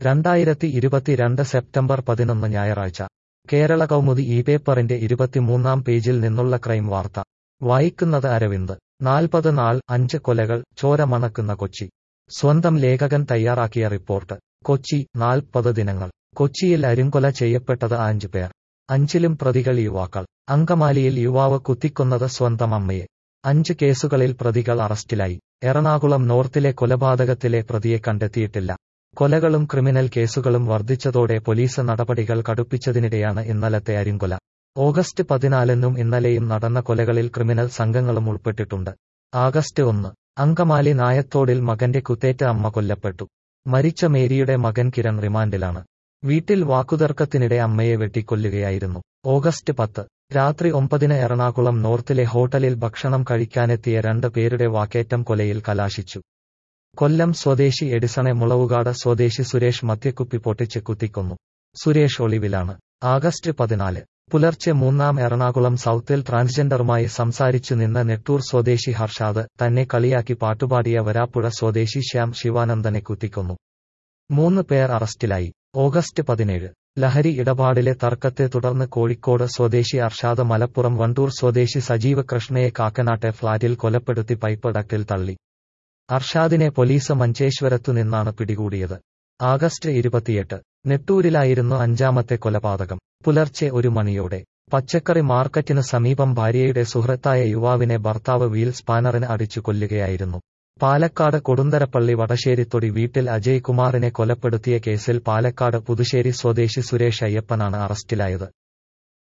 2022 September 11 ഞായറാഴ്ച കേരള കൗമുദി ഈ പേപ്പറിന്റെ 23-ാം പേജിൽ നിന്നുള്ള ക്രൈം വാർത്ത വായിക്കുന്നത് അരവിന്ദ്. 40 നാൾ 5 കൊലകൾ, ചോര മണക്കുന്ന കൊച്ചി. സ്വന്തം ലേഖകൻ തയ്യാറാക്കിയ റിപ്പോർട്ട്. കൊച്ചി. 40 ദിനങ്ങൾ. കൊച്ചിയിൽ അരുംകൊല ചെയ്യപ്പെട്ടത് 5 പേർ. 5ലും പ്രതികൾ യുവാക്കൾ. അങ്കമാലിയിൽ യുവാവ് കുത്തിക്കൊന്നത് സ്വന്തം അമ്മയെ. 5 കേസുകളിൽ പ്രതികൾ അറസ്റ്റിലായി. എറണാകുളം നോർത്തിലെ കൊലപാതകത്തിലെ പ്രതിയെ കണ്ടെത്തിയിട്ടില്ല. കൊലകളും ക്രിമിനൽ കേസുകളും വർദ്ധിച്ചതോടെ പോലീസ് നടപടികൾ കടുപ്പിച്ചതിനിടെയാണ് ഇന്നലത്തെ അരുംകൊല. ഓഗസ്റ്റ് 14-നും ഇന്നലെയും നടന്ന കൊലകളിൽ ക്രിമിനൽ സംഘങ്ങളും ഉൾപ്പെട്ടിട്ടുണ്ട്. ആഗസ്റ്റ് 1. അങ്കമാലി നായത്തോടിൽ മകന്റെ കുത്തേറ്റ് അമ്മ കൊല്ലപ്പെട്ടു. മരിച്ച മേരിയുടെ മകൻ കിരൺ റിമാൻഡിലാണ്. വീട്ടിൽ വാക്കുതർക്കത്തിനിടെ അമ്മയെ വെട്ടിക്കൊല്ലുകയായിരുന്നു. ഓഗസ്റ്റ് 10. രാത്രി 9-ന് എറണാകുളം നോർത്തിലെ ഹോട്ടലിൽ ഭക്ഷണം കഴിക്കാനെത്തിയ 2 പേരുടെ വാക്കേറ്റം കൊലയിൽ കലാശിച്ചു. കൊല്ലം സ്വദേശി എഡിസണെ മുളവുകാട് സ്വദേശി സുരേഷ് മദ്യക്കുപ്പി പൊട്ടിച്ച് കുത്തിക്കൊന്നു. സുരേഷ് ഒളിവിലാണ്. ആഗസ്റ്റ് 14. പുലർച്ചെ 3 എറണാകുളം സൗത്തിൽ ട്രാൻസ്ജെൻഡറുമായി സംസാരിച്ചു നിന്ന നെട്ടൂർ സ്വദേശി ഹർഷാദ് തന്നെ കളിയാക്കി പാട്ടുപാടിയ വരാപ്പുഴ സ്വദേശി ശ്യാം ശിവാനന്ദനെ കുത്തിക്കൊന്നു. 3 പേർ അറസ്റ്റിലായി. ഓഗസ്റ്റ് 17. ലഹരി ഇടപാടിലെ തർക്കത്തെ തുടർന്ന് കോഴിക്കോട് സ്വദേശി അർഷാദ് മലപ്പുറം വണ്ടൂർ സ്വദേശി സജീവ് കൃഷ്ണയെ കാക്കനാട്ടെ ഫ്ളാറ്റിൽ കൊലപ്പെടുത്തി പൈപ്പ് ഡക്റ്റിൽ തള്ളി. അർഷാദിനെ പോലീസ് മഞ്ചേശ്വരത്തു നിന്നാണ് പിടികൂടിയത്. ആഗസ്റ്റ് 28. നെട്ടൂരിലായിരുന്നു 5ാമത്തെ കൊലപാതകം. പുലർച്ചെ 1 മണിയോടെ പച്ചക്കറി മാർക്കറ്റിന് സമീപം ഭാര്യയുടെ സുഹൃത്തായ യുവാവിനെ ഭർത്താവ് വീൽ സ്പാനറിന് അടിച്ചു കൊല്ലുകയായിരുന്നു. പാലക്കാട് കൊടുന്തരപ്പള്ളി വടശ്ശേരിത്തൊടി വീട്ടിൽ അജയ് കുമാറിനെ കൊലപ്പെടുത്തിയ കേസിൽ പാലക്കാട് പുതുശ്ശേരി സ്വദേശി സുരേഷ് അയ്യപ്പനാണ് അറസ്റ്റിലായത്.